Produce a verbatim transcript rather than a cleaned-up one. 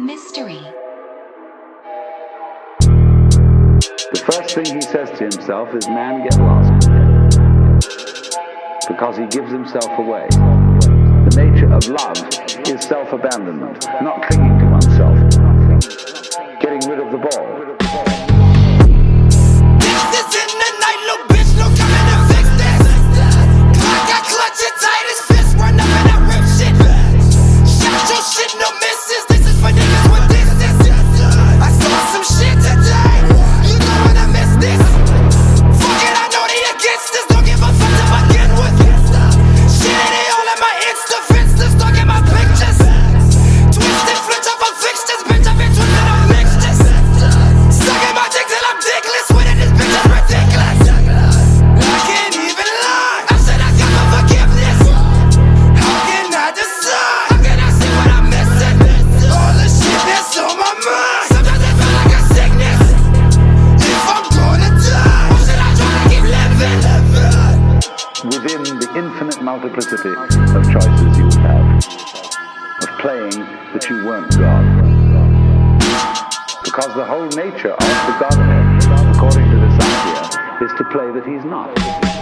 mystery. The first thing he says to himself is, man, get lost. Because he gives himself away. The nature of love is self-abandonment, not clinging to oneself. Getting rid of the ball. Within the infinite multiplicity of choices you would have, of playing that you weren't God. Because the whole nature of the Godhead, according to this idea, is to play that he's not.